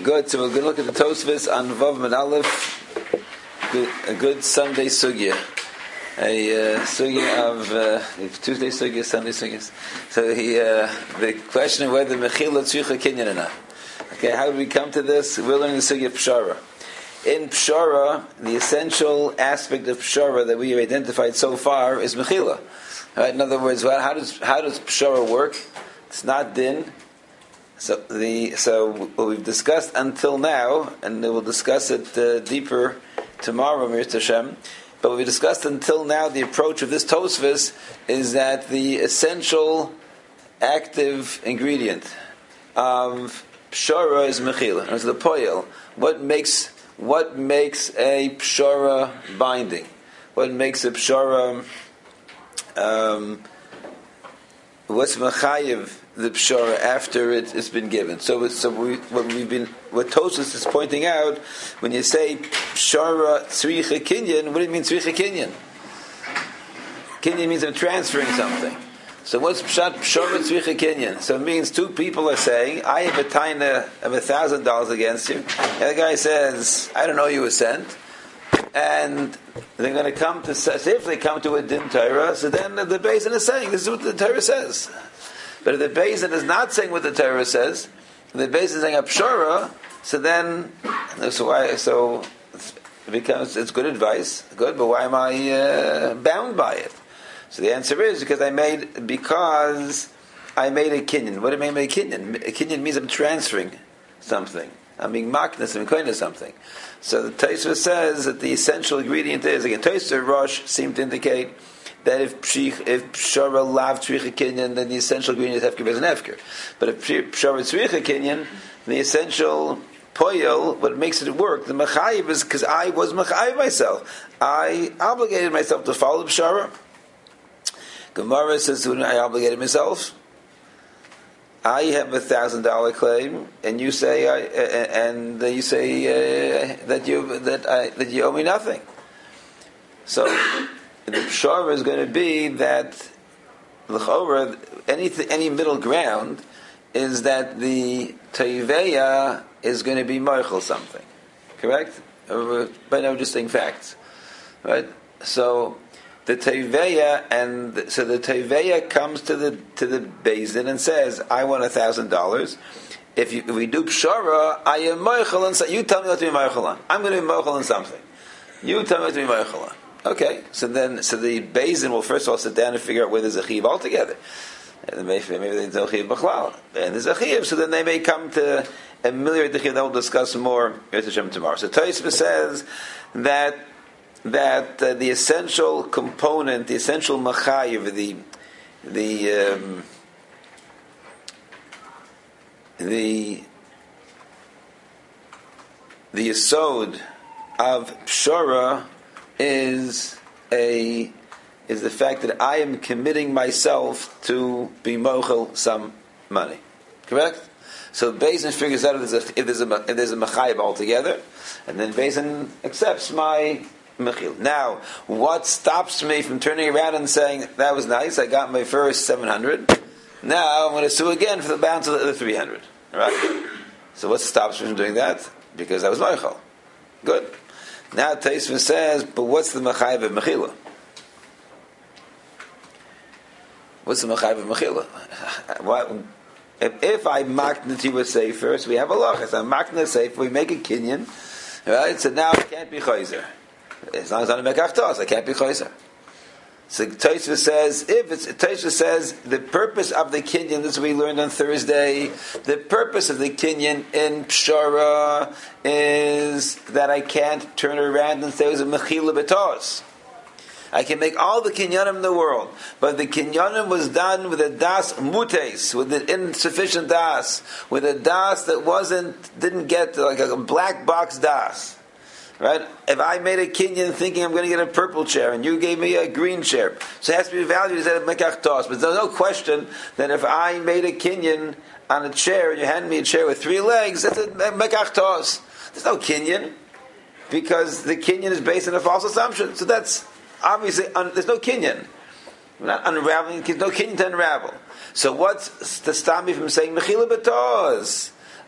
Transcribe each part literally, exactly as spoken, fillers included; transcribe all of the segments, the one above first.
Good, so we're going to look at the Tosfos on Vav Med Aleph, good, a good Sunday sugya, a uh, sugya of uh, Tuesday sugya, Sunday sugya. So he, uh, the question of whether Mechila Tzricha Kinyan or not. Okay, how did we come to this? We're learning the sugya of Pshara. In Pshara, the essential aspect of Pshara that we have identified so far is Mechila. Right? In other words, well, how does how does Pshara work? It's not din. So the so what we've discussed until now, and we'll discuss it uh, deeper tomorrow, Mirz Hashem. But what we discussed until now, the approach of this Tosfos is that the essential active ingredient of Pshara is Mechila. It's the poil. What makes what makes a Pshara binding? What makes a Pshara? Um, what's Mechayiv the Pshara after it, it's been given? So, so we, what we've been, what Tosfos is pointing out, when you say Pshara Tzricha Kinyan, what do you mean Tzricha Kinyan? Kinyan means I'm transferring something. So what's Pshat Pshara Tzricha Kinyan? So it means two people are saying, I have a taina of a thousand dollars against you. And the guy says, I don't know you a cent. And they're going to come to, say, if they come to a din Torah, so then the Beis Din is saying, this is what the Torah says. But if the Beis Din is not saying what the Torah says, the Beis Din is saying a Pshara, so then, so why, so it becomes, it's good advice, good, but why am I uh, bound by it? So the answer is, because I made, because I made a kinyan. What do I mean by a kinyan? A kinyan means I'm transferring something. I'm being maknas, I'm coining something. So the Tosfos says that the essential ingredient is, again, Tosfos Rosh seem to indicate that if pshich, if Pshara lav tzricha kinyan, then the essential ingredient is hefker bez an hefker. But if Pshara tzricha kinyan, the essential poyel, what makes it work, the mechayiv is because I was mechayiv myself. I obligated myself to follow the Pshara. Gemara says, I obligated myself. I have a thousand dollar claim, and you say, I, uh, and you say uh, that you that I that you owe me nothing. So the pshara is going to be that l'chora any any middle ground is that the teiveya is going to be moichel something, correct? But no, just saying facts, right? So the Teveya, and so the Teveya comes to the to the Beis Din and says, "I want a thousand dollars. If you if we do Pshara, I am moichel on. You tell me what to be moichel on. I'm going to be moichel on something. You tell me what to be moichel on. Okay. So then, so the Beis Din will first of all sit down and figure out where there's a chiv altogether. And maybe maybe there's no chiv b'chlal, and there's a chiv. So then they may come to ameliorate the chiv. That we'll discuss more tomorrow. So Tosfos says that. that uh, the essential component, the essential machayiv, the the um, the the yesod of pshara is a is the fact that I am committing myself to be mochel some money. Correct? So Beis Din figures out if there's a if there's a, if there's a machayiv altogether, and then Beis Din accepts my Mechil. Now, what stops me from turning around and saying, that was nice, I got my first seven hundred, now I'm going to sue again for the balance of the other three hundred. Right? So what stops me from doing that? Because I was Meichel. Good. Now Tosfos says, but what's the Mechayiv of Mechila? What's the Mechayiv of Mechila? What, if, if I marked the Tiva Sefer, so we have a lachas, I'm marking the Sefer, we make a kinyan, right? So now it can't be Chayzer. As long as I'm a mekachtos, I can't be chayzer. So Tosfos says, if it's Tosfos says the purpose of the kinyan, this we learned on Thursday, the purpose of the kinyan in pshara is that I can't turn around and say it was a mechila betos. I can make all the kinyanim in the world, but the kinyanim was done with a das mutes, with an insufficient das, with a das that wasn't didn't get like a black box das. Right? If I made a kinyan thinking I'm going to get a purple chair and you gave me a green chair, so it has to be valued as a mekachtos. But there's no question that if I made a kinyan on a chair and you handed me a chair with three legs, that's a mekachtos. There's no kinyan because the kinyan is based on a false assumption. So that's obviously un- there's no kinyan. We're not unraveling. There's no kinyan to unravel. So what's to stop me from saying mechila betos?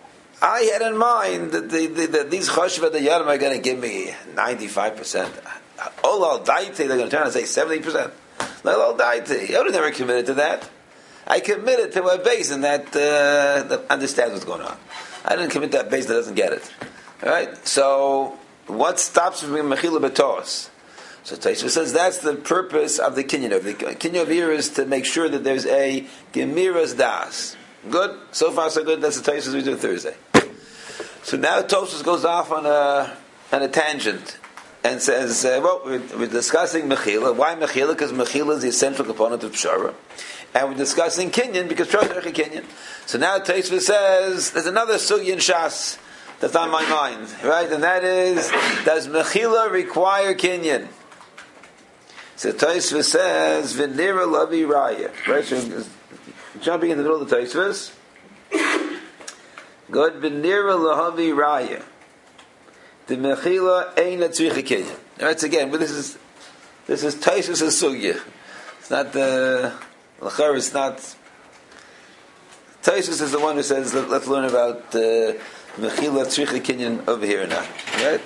I had in mind that the, the, the, these Choshev the Yadam are going to give me ninety-five percent. Olal Daiti, they're going to turn and say seventy percent. Olal Daiti. I would have never committed to that. I committed to a basin that, uh, that understands what's going on. I didn't commit to that base that doesn't get it. Alright? So, what stops me from Mechila B'Tos? So Taisva says that's the purpose of the Kinyan. The Kinyan of here is to make sure that there's a Gemiras Das. Good? So far so good. That's the Taisva we do Thursday. So now Tosfos goes off on a, on a tangent and says, uh, well, we're, we're discussing Mechila. Why Mechila? Because Mechila is the essential component of Pshara. And we're discussing Kinyan because Pshara is a Kinyan. So now Tosfos says, there's another Sugi in Shas that's on my mind, right? And that is, does Mechila require Kinyan? So Tosfos says, V'nira Lavi Raya. Right? So jumping in the middle of the Tosfos. Good. V'nira Lahavi Raya. The Mechila ain't a Tzricha Kinyan. Right? So again, but this is this is Tosfos' Sugya. It's not the L'char. It's not. Tosfos is the one who says, Let, let's learn about the uh, Mechila Tzricha Kinyan over here now. Right?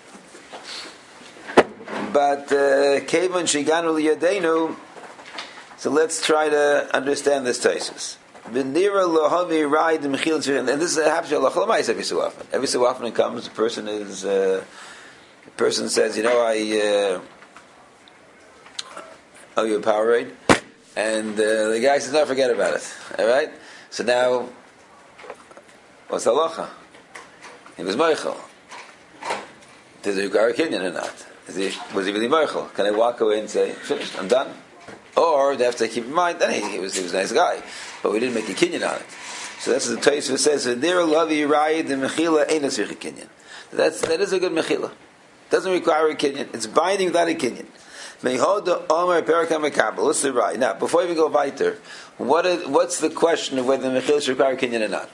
But Kevan Shiganu Liyadenu. So let's try to understand this Tosfos. V'nira lohavi ride the mechila tzricha, and this is a hapshah lachalomais every so often. Every so often it comes. A person is, uh, a person says, you know, I uh, owe you a Powerade, and uh, the guy says, no, forget about it. All right. So now, what's the halacha? He was meichel. Did he require a kinyan or not? Is he, was he really meichel? Can I walk away and say, finished, I'm done? Or they have to keep in mind that he, he was he was a nice guy, but we didn't make a kinyan on it. So that's what the Tosfos says. V'nira lavi raya the mechila ain't a tzricha kinyan. That's that is a good mechila. Doesn't require a kinyan. It's binding without a kinyan. Mehoda omer perakam mekabel. What's the right? Now, before we go weiter, what is, what's the question of whether the mechila should require a kinyan or not?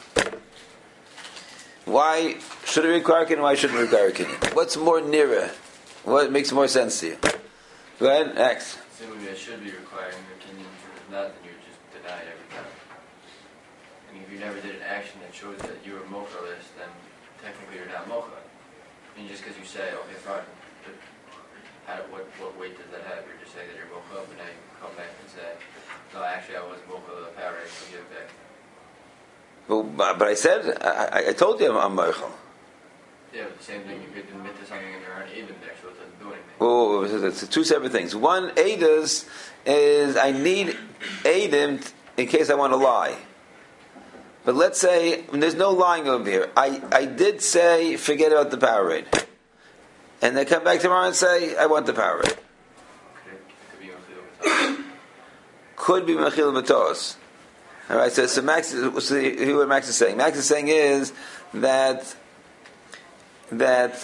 Why should it require a kinyan? Why shouldn't it require a kinyan? What's more nira? What makes more sense to you? Go ahead, next. Assuming it should be requiring your opinion, if not, then you would just deny it every time. I mean, if you never did an action that shows that you were mochalist, then technically you're not mochal. I mean, just because you say, okay, fine, but how, what, what weight does that have? You're just saying that you're mochal, but now you come back and say, no, actually I was mochal of the power, so give it back. Well, but I said, I, I told you I'm, I'm mochal. Yeah, but the same thing, you could admit to something in your own even there, so it doesn't do anything. Oh, it's two separate things. One, Eidos, is I need Eidim in case I want to lie. But let's say, there's no lying over here. I, I did say, forget about the Powerade. And they come back tomorrow and say, I want the Powerade. Could be Mechil B'Tos. Alright, so, so Max, so here's what Max is saying. Max is saying is that that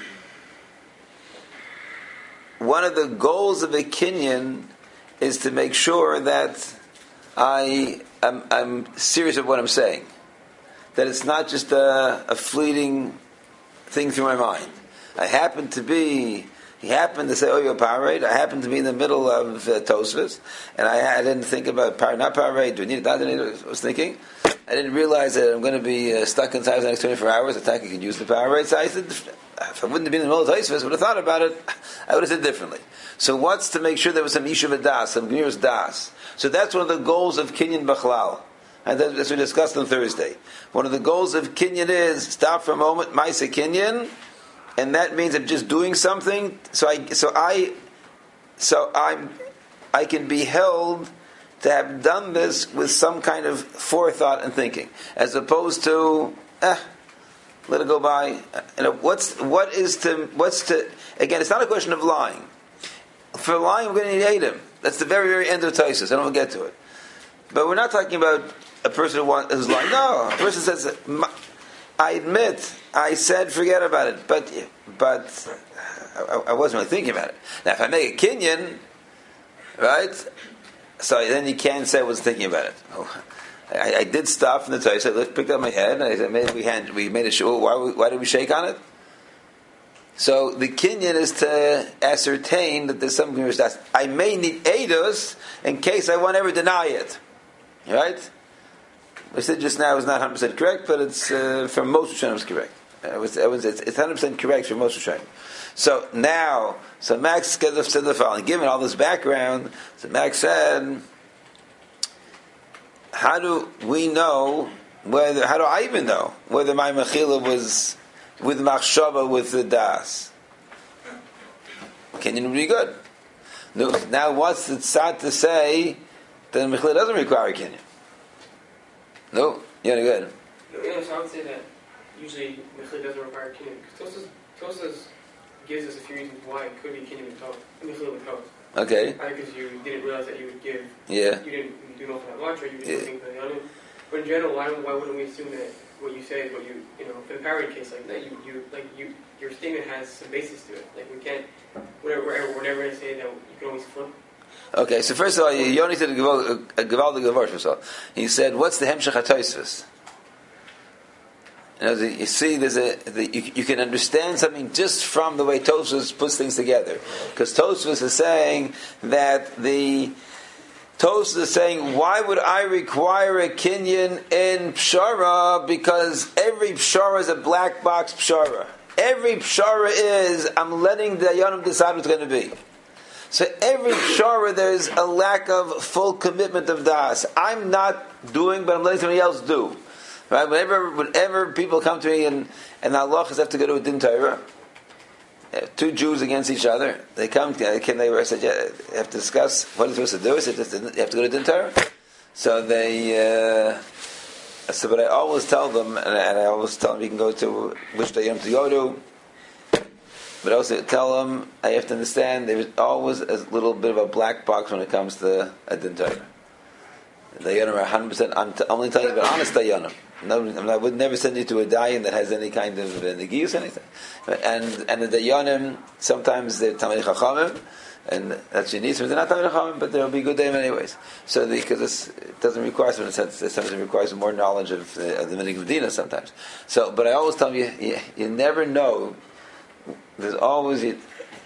one of the goals of a kinyan is to make sure that I am I'm serious of what I'm saying. That it's not just a, a fleeting thing through my mind. I happen to be, he happened to say, oh, you're Powerade. I happened to be in the middle of uh, Tosfos, and I, I didn't think about Powerade, not Powerade, do I need it, not do I need it, I was thinking. I didn't realize that I'm going to be uh, stuck inside for the next twenty-four hours. I thought I could use the Powerade. So I said, if I wouldn't have been in the middle of Tosfos, I would have thought about it, I would have said differently. So what's to make sure there was some Yishuv Das, some Gemiras Das? So that's one of the goals of Kinyan B'chlal. And that's what we discussed on Thursday. One of the goals of Kinyan is, stop for a moment, Maisa Kinyan, and that means I'm just doing something, so I, so I, so I'm, I can be held to have done this with some kind of forethought and thinking, as opposed to, eh, let it go by. You know, what's what is to what's to again? It's not a question of lying. For lying, we're going to need Adam. That's the very very end of Tosfos. I don't get to it, but we're not talking about a person who wants, who's lying. No, a person says, I admit, I said forget about it, but but I, I wasn't really thinking about it. Now, if I make a kinyan, right? So then you can't say I was thinking about it. Oh, I, I did stop from the Torah. I said, let's pick up my head, and I said, maybe we had we made a show. Why, why did we shake on it? So the kinyan is to ascertain that there's some Gemiras Das. I may need eidos in case I won't ever deny it. Right? I said just now is not one hundred percent correct, but it's uh, for most Rishonim it's correct. I was, I was, it's, it's one hundred percent correct for most Rishonim. So now, so Max said the following. Given all this background, so Max said, how do we know whether? How do I even know whether my mechila was with machshava with the das? Kinyan would be good. Now, what's it sad to say that the mechila doesn't require a kinyan? No, yeah, good. No, you know, so I would say that usually mechila doesn't require a kinyan. Tosas, Tosas gives us a few reasons why it could be kinyan with Torah, mechila with Torah. Okay. Either because you didn't realize that you would give. Yeah. You didn't do nothing that much, or you didn't Yeah. think that the other. But in general, why, why wouldn't we assume that what you say is what you, you know, in a parody case like that, you, you, like you, your statement has some basis to it. Like we can't, whatever, whatever, we're never going to say that you can always flip. Okay, so first of all, Yoni said a Gavaldig Gavar himself. He said, "What's the Hemshech HaTosfos?" You know, the, you see, there's a the, you, you can understand something just from the way Tosfos puts things together, because Tosfos is saying that the Tosfos is saying, why would I require a kinyan in pshara? Because every pshara is a black box pshara. Every pshara is I'm letting the Dayanim decide what's going to be. So every pshara there's a lack of full commitment of das. I'm not doing, but I'm letting somebody else do. Right? Whenever, whenever people come to me and and halachas have to go to a din Torah, two Jews against each other, they come. Can they? I said, yeah, they have to discuss what they're supposed to do. I said, you have to go to din Torah. So they. Uh, I said, but I always tell them, and I, and I always tell them you can go to which day you have to go to. But I also tell them I have to understand there's always a little bit of a black box when it comes to a din Torah. The Dayanim are one hundred percent. I'm, t- I'm only telling you about honest Dayanim. No, I, mean, I would never send you to a dayan that has any kind of uh, negius or anything. And and the Dayanim, sometimes they're Talmidei Chachamim, and that's your needs, but they're not Talmidei Chachamim, but they'll be good dayanim anyways. So because it doesn't require, in a sense, sometimes it requires more knowledge of, uh, of the Minig Medina sometimes. So, but I always tell you, you, you never know. There's always, you,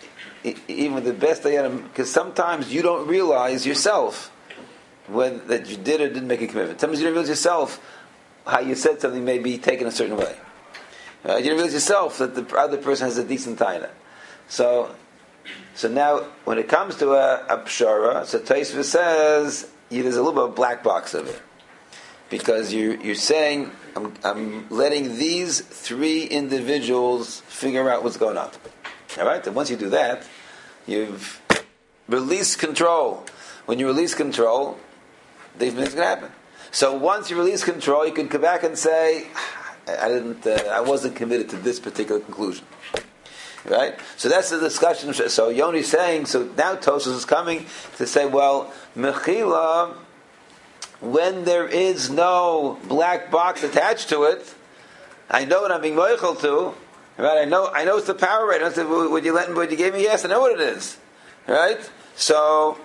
even with the best dayanim, because sometimes you don't realize yourself when that you did or didn't make a commitment. Sometimes you don't realize yourself how you said something may be taken a certain way. Uh, you don't realize yourself that the other person has a decent taina. So, so now when it comes to a, a pshara, so Tosfos says yeah, there's a little bit of a black box of it, because you you're saying I'm, I'm letting these three individuals figure out what's going on. All right, and once you do that, you've released control. When you release control, these things can happen. So once you release control, you can come back and say, "I didn't, uh, I wasn't committed to this particular conclusion." Right? So that's the discussion. So Yoni's saying, so now Tosfos is coming to say, well, mechila, when there is no black box attached to it, I know what I'm being moichel to. Right? I know, I know it's the power right. I know, would you let me? Would you give me? Yes, I know what it is. Right? So,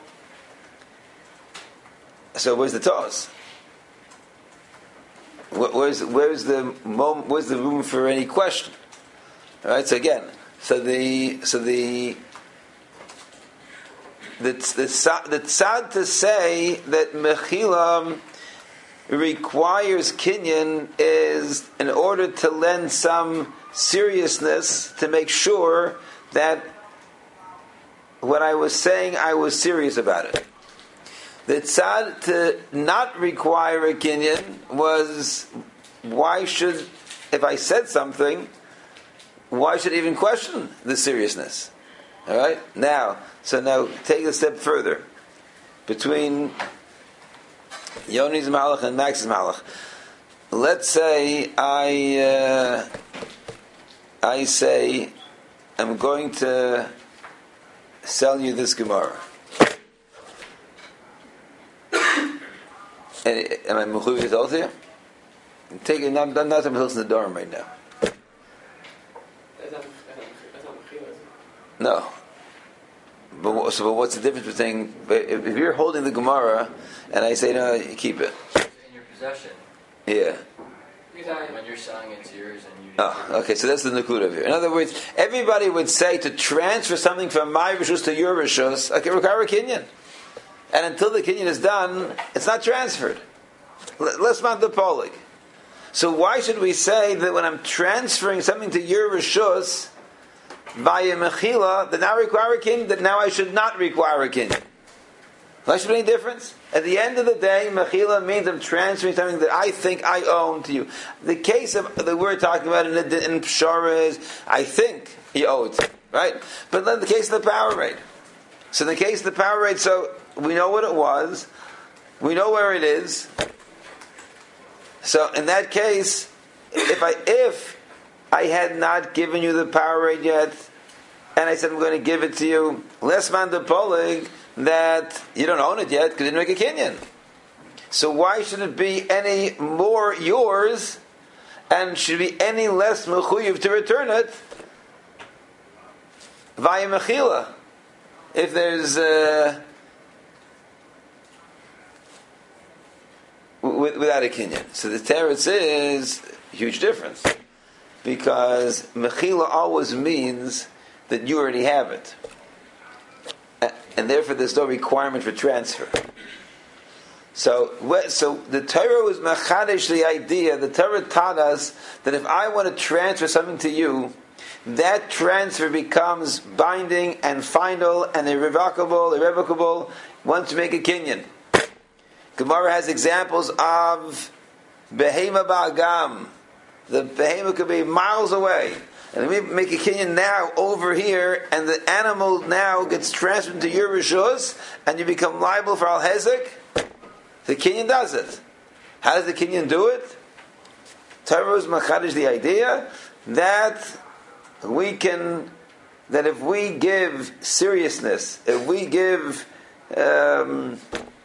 so where's the toss? Where's where's the where's the room for any question? All right. So again, so the so the the the, the tzad to say that mechila requires kinyan is in order to lend some seriousness to make sure that what I was saying I was serious about it. The tzad to not require a kinyan was, why should, if I said something, why should I even question the seriousness? All right? Now, so now take it a step further. Between Yoni's malach and Max's malach. Let's say I, uh, I say, I'm going to sell you this Gemara. And am I mechuyev to here? Take it. Not not not I'm in the dorm right now. That's not, that's not, that's not mechila, is it? No. But what, so, but what's the difference between if, if you're holding the Gemara and I say no, you keep it. It's in your possession. Yeah. When you're selling it, it's yours, and you. Oh, okay. So that's the nakuda of here. In other words, everybody would say to transfer something from my rishus to your rishus, I can require a kinyan. And until the kinyan is done, it's not transferred. Lesman the polig. So why should we say that when I'm transferring something to your rishus via mechila, that now I require a kinyan, that now I should not require a kinyan? Why should be any difference? At the end of the day, mechila means I'm transferring something that I think I own to you. The case of that we're talking about in, in Pshara is, I think you owe it, right? But then the case of the power rate. So in the case of the power rate, so we know what it was, we know where it is. So in that case, if I if I had not given you the power rate yet, and I said I'm going to give it to you, less man de polig, that you don't own it yet because you didn't make a kinyan. So why should it be any more yours, and should be any less mechuyev to return it via mechila? If there's uh, without a kinyan. So the teretz is a huge difference. Because mechila always means that you already have it. And therefore there's no requirement for transfer. So, so the Torah was machadish the idea, the Torah taught us that if I want to transfer something to you, that transfer becomes binding and final and irrevocable, irrevocable once you make a kinyan. Gemara has examples of behema ba'agam. The behema could be miles away. And we make a kinyan now over here, and the animal now gets transferred to your rishus, and you become liable for al-hezek. The kinyan does it. How does the kinyan do it? Torah is machadish the idea that we can, that if we give seriousness, if we give um,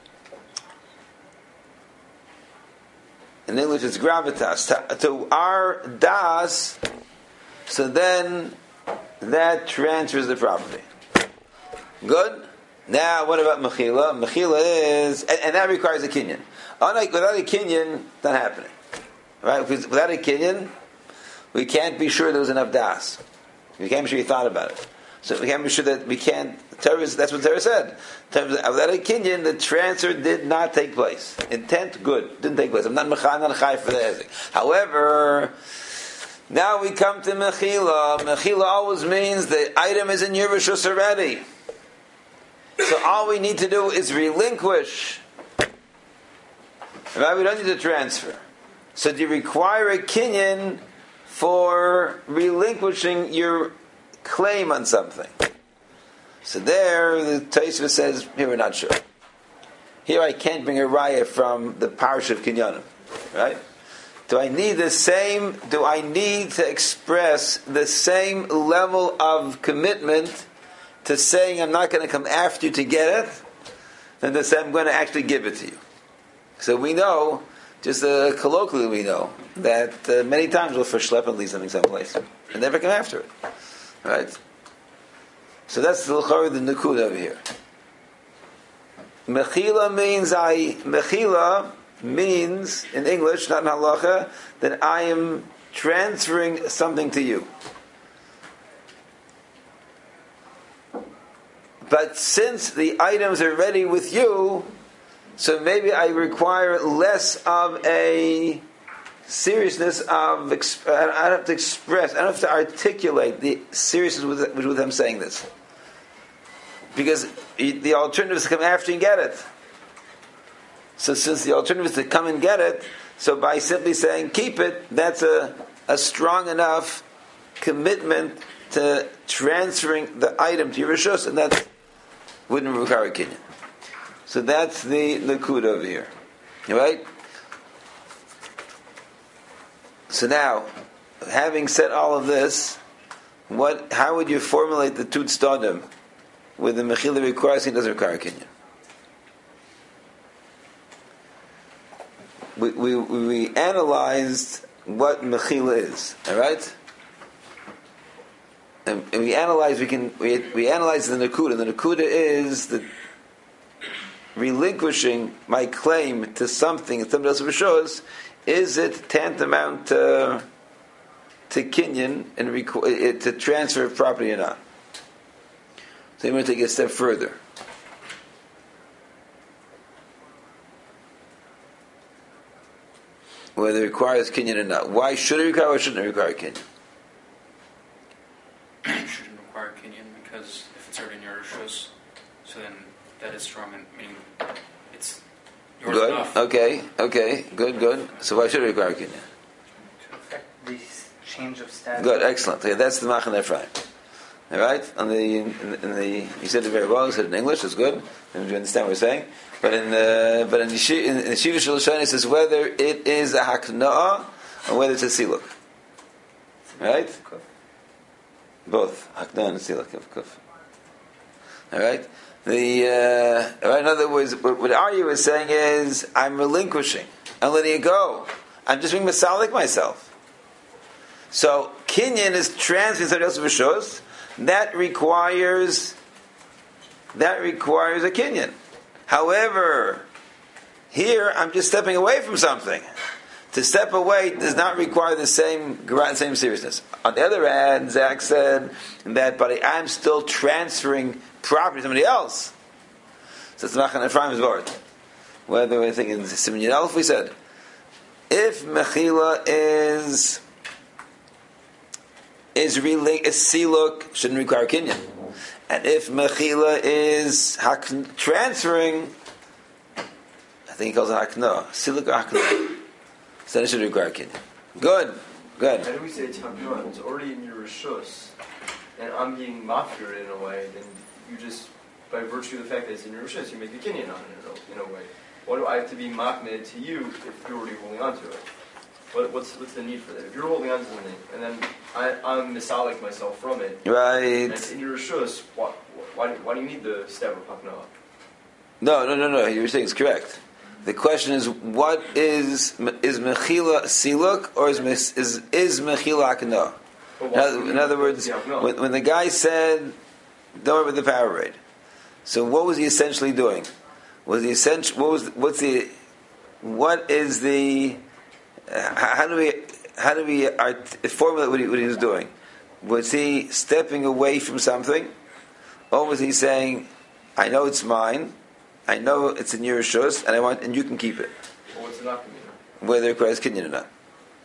in English it's gravitas, to, to our das, so then that transfers the property. Good? Now what about mechila? Mechila is, and, and that requires a kinyan. Unlike without a kinyan, not happening. Right? Because without a kinyan, we can't be sure there was enough das. We can't be sure you thought about it. So we can't be sure that we can't. Torah, that's what Torah said. Without a kinyan, the transfer did not take place. Intent, good, didn't take place. I'm not mechan, not chay for the hezek. However, now we come to mechila. Mechila always means the item is in your rishus already. So all we need to do is relinquish. Right? We don't need to transfer. So do you require a kinyan for relinquishing your claim on something? So there, the Tosfos says, here we're not sure. Here I can't bring a raya from the parish of Kinyanim. Right? Do I need the same, do I need to express the same level of commitment to saying I'm not going to come after you to get it, than to say I'm going to actually give it to you? So we know, just uh, colloquially we know, that uh, many times we'll for schlep and leave something someplace and never come after it. Right? So that's the l'chara, the nukud over here. Mechila means I, mechila means, in English, not in halacha, that I am transferring something to you. But since the items are ready with you, so maybe I require less of a seriousness of, exp- I don't have to express, I don't have to articulate the seriousness with, with them saying this. Because the alternative is to come after and get it. So since the alternative is to come and get it, so by simply saying keep it, that's a, a strong enough commitment to transferring the item to your rishus, and that wouldn't require a kinyan. So that's the nakud over here. Right? So now, having said all of this, what? How would you formulate the tut stadim with the mechila requires he doesn't require a kinyan? We, we, we analyzed what mechila is, all right? And, and we analyze. We can we, we analyze the nakuda. The nakuda is the relinquishing my claim to something that somebody else rishos. Is it tantamount to to kinyan and requ- to transfer of property or not? So I'm going to take it a step further. whether it requires kinyan or not. Why should it require or shouldn't it require kinyan? It shouldn't require kinyan because if it's already in your rishus, so then that is strong and meaning it's yours Good. enough. Okay. Okay. Good. Good. So why should it require kinyan? To affect the change of status. Good. Excellent. Okay, that's the Machaneh Ephraim. All right. On the in, in the you said it very well. You said it in English. It's good. And you understand what we're saying. But in uh, but in the Shi- in, in the Shiva Shaloshana it says whether it is a hakna'ah or whether it's a siluk. Right. Both hakna'ah and siluk. Kuf. All right. The uh, right, in other words, what, what Arya is saying is, I'm relinquishing. I'm letting it go. I'm just being masalik myself. So kinyan is transferring somebody else's rishos. That requires that requires a kinyan. However, here I'm just stepping away from something. To step away does not require the same same seriousness. On the other hand, Zach said that, but I'm still transferring property to somebody else. So it's Machaneh Ephraim's word. Whether we're thinking Siman Yud Aleph, we said, if Mechila is is really is siluk, shouldn't require kinyan. And if Mechila is hak- transferring, I think he calls it hakno, siluk or hakno, so it should require kinyan. Good, good. How do we say it's hakno? It's already in your rishus, and I'm being mafkir in a way. Then you just, by virtue of the fact that it's in your rishus, you make a kinyan on it in a, in a way. Why do I have to be machmed to you if you're already holding on to it? What, what's what's the need for that? If you're holding on to something, and then I, I'm misalik myself from it, Right. and it's in your rishus, why, why, why do you need the step of hakno? No, no, no, no. You're saying it's correct. The question is, what is is mechila siluk or is is is mechila hakno? In, in other words, when, when the guy said, "Don't worry about the power rate," so what was he essentially doing? Was the essential? What was? What's the? What is the? How do we? How do we art, formulate what he, what he was doing? Was he stepping away from something, or was he saying, "I know it's mine, I know it's in your rishus, and I want, and you can keep it." Well, what's it not going to Whether it requires kinyan or not.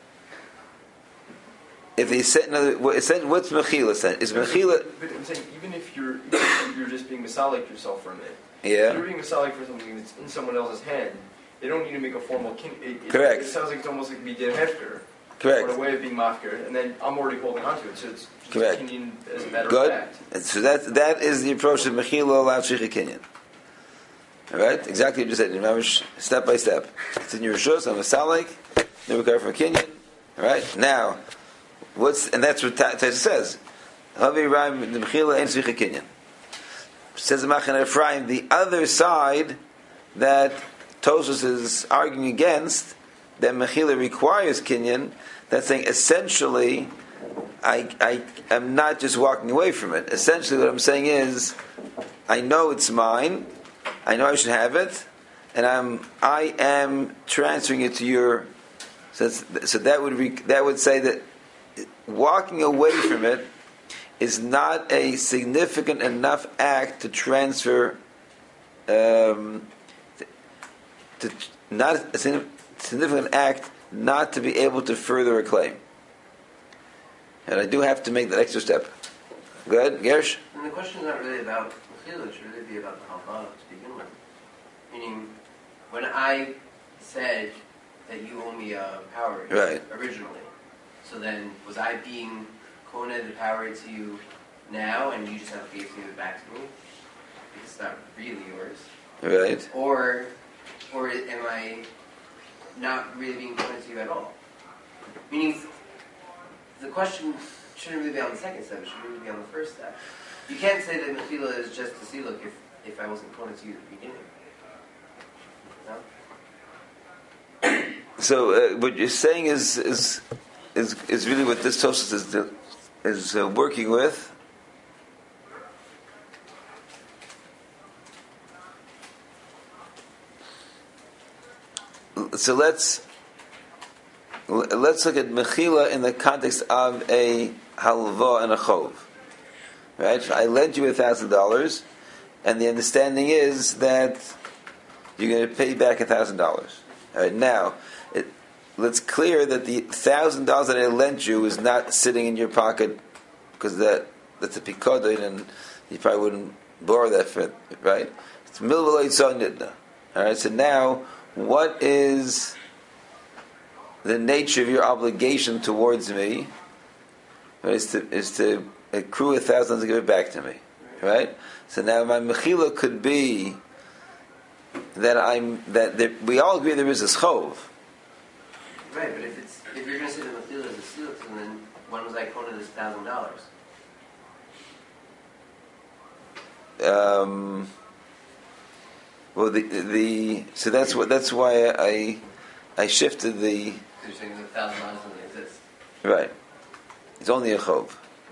If he said, no, what's mechila said? Is mechila? But I'm saying, even if you're even if you're just being misalik yourself from it, Yeah. if you're being misalik for something that's in someone else's hand, they don't need to make a formal kin. It, it, Correct. It sounds like it's almost like to be din hefker. Correct. Or a way of being mafker, and then I'm already holding on to it, so it's just Correct. kinyan as a matter Good. of fact. And so that that is the approach of mechila allowed shich kinyan. All right, exactly what you just said. Step by step. It's in your rishus. I'm a salik. Never recover from a kinyan. All right. Now, what's and that's what Taisa says. Havi Raim the mechila ain't shich kinyan. Says the Machaneh Ephraim. The other side that Tosfos is arguing against, that mechila requires kinyan. That's saying essentially, I I am not just walking away from it. Essentially, what I'm saying is, I know it's mine. I know I should have it, and I'm I am transferring it to your. So, so that would re, that would say that walking away from it is not a significant enough act to transfer. Um, to, not a significant act not to be able to further a claim, and I do have to make that extra step. Good, Gersh. And the question is not really about mechila; it should really be about the halakha to begin with. Meaning, when I said that you owe me a power rate Right. originally, so then was I being kona the power rate to you now, and you just have to give it back to me? It's not really yours. Right. Or, or am I not really being kona to you at all? Meaning, the question shouldn't really be on the second step; it should really be on the first step. You can't say that mechila is just to see, look, if if I wasn't kona to you at the beginning. No? So uh, what you're saying is is is, is really what this Tosfos is is uh, working with. So let's let's look at mechila in the context of a halva and a chov. Right? I lent you a thousand dollars, and the understanding is that you're going to pay back a thousand dollars. All right, now, it, let's clear that the thousand dollars that I lent you is not sitting in your pocket because that that's a pikodin and you probably wouldn't borrow that for it, right? It's milvah loitzon nidna. All right. So now, what is the nature of your obligation towards me? Is to is to accrue a thousand to give it back to me, right? So now my mechila could be that I'm that there, we all agree there is a schov. Right, but if it's if you're going to say the mechila is a siluk, then when was I quoted this thousand dollars? Um. Well, the the so that's what that's why I I shifted the. So you're saying the thousand dollars doesn't exist. Right. It's only a chov.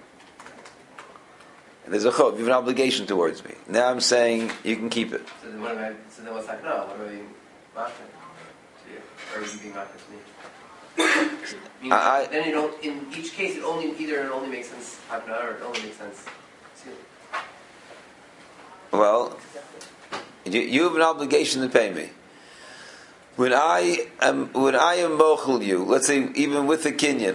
And there's a chov. You have an obligation towards me. Now I'm saying you can keep it. So then what am I? So then what's like no? What am I being mocking to you, or are you being mocking to me? Meaning, I, then you don't. In each case, it only either it only makes sense hakna or it only makes sense. well, you, you have an obligation to pay me. When I am when I am mochel you, let's say even with the kinyan.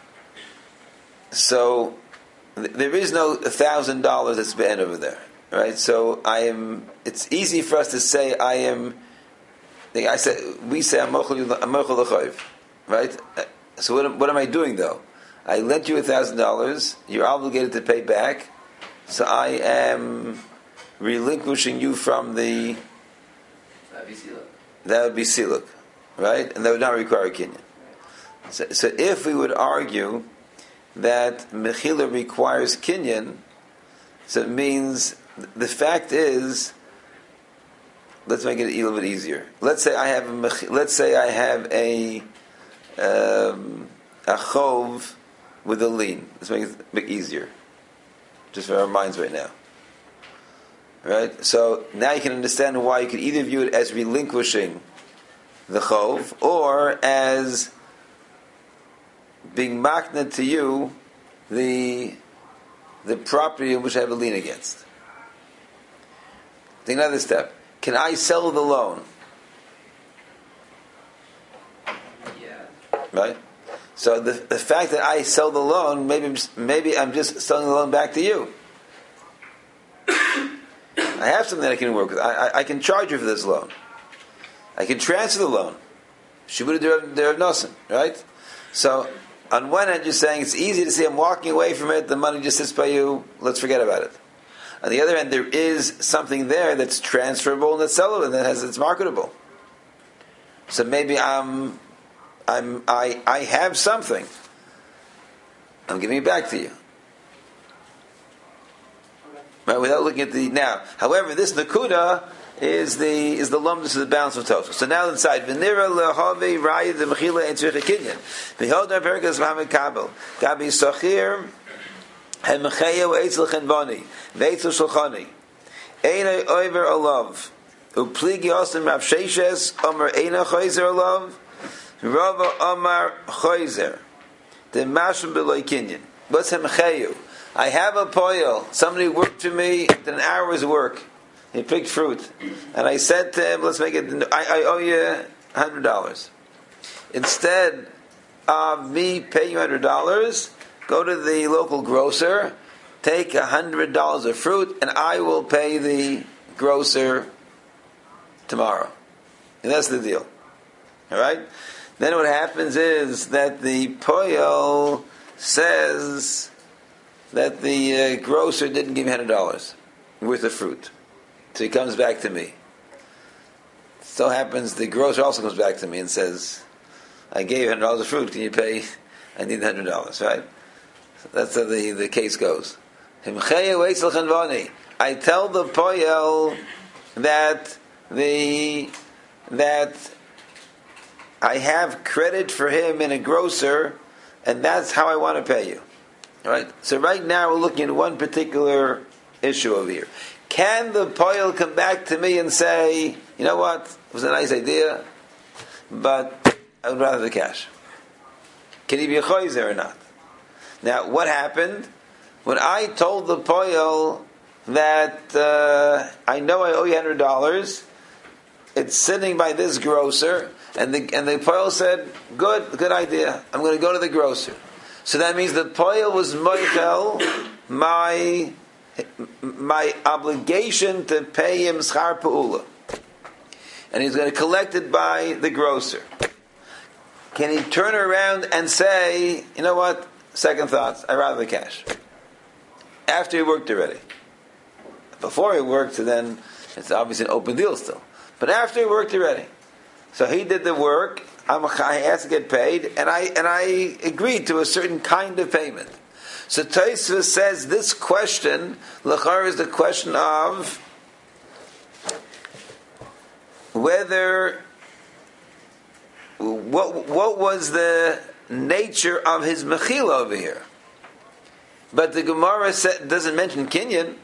So th- there is no thousand dollars that's been over there, right? So I am. It's easy for us to say I am. I say we say I'm mochel you, I'm mochel l'chayv, right? So what, what am I doing though? I lent you a thousand dollars. You're obligated to pay back. So I am relinquishing you from the. That'd be siluk. That would be siluk, right? And that would not require a kinyan. So, so if we would argue that mechila requires kinyan, so it means the fact is, let's make it a little bit easier. Let's say I have a mech, let's say I have a um, a chov with a lien. Let's make it a bit easier, just for our minds right now. Right? So now you can understand why you could either view it as relinquishing the chov or as being makna to you the the property in which I have a lien against. Take another step. Can I sell the loan? Yeah. Right? So the the fact that I sell the loan, maybe I'm just, maybe I'm just selling the loan back to you. I have something that I can work with. I, I, I can charge you for this loan. I can transfer the loan. Shibuda derav nosen, right? So, on one end, you're saying it's easy to see I'm walking away from it, the money just sits by you, let's forget about it. On the other end, there is something there that's transferable and that's sellable and that has it's marketable. So maybe I'm, I'm, I, I have something. I'm giving it back to you. Right, without looking at the now. However, this nakuda is the is the lumdus of the balance of total. So now inside v'nira lehave raya the mechila and tzricha kinyan. Behold our perikas Muhammad Kabel gabi sachir hemechaya ve'etzel chenvani ve'etzel shulchani einay over alav upligi osem Rav Sheshes Omar eina chayzer alav Rava Omar chayzer the mashum beloy kinyan. What's hemechaya? I have a poil. Somebody worked for me, did an hour's work. He picked fruit. And I said to him, let's make it, I, I owe you one hundred dollars. Instead of me paying you one hundred dollars, go to the local grocer, take one hundred dollars of fruit, and I will pay the grocer tomorrow. And that's the deal. Alright? Then what happens is that the poil says that the uh, grocer didn't give me one hundred dollars worth of fruit. So he comes back to me. So happens the grocer also comes back to me and says, I gave you one hundred dollars of fruit, can you pay? I need one hundred dollars, right? So that's how the, the case goes. I tell the poyel that the that I have credit for him in a grocer, and that's how I want to pay you. Right? So right now we're looking at one particular issue over here. Can the poil come back to me and say, you know what, it was a nice idea, but I would rather the cash. Can he be a choizer or not? Now, what happened? When I told the poil that uh, I know I owe you one hundred dollars, it's sitting by this grocer, And the and the poil said, "Good, good idea. I'm going to go to the grocer." So that means the poil was moichel my my obligation to pay him schar peula, and he's going to collect it by the grocer. Can he turn around and say, "You know what? Second thoughts. I'd rather the cash." After he worked already. Before he worked, so then it's obviously an open deal still. But after he worked already. So he did the work, I'm, I asked to get paid, and I and I agreed to a certain kind of payment. So Tosfos says this question, l'char, is the question of whether, what, what was the nature of his mechila over here. But the Gemara said, doesn't mention kinyan.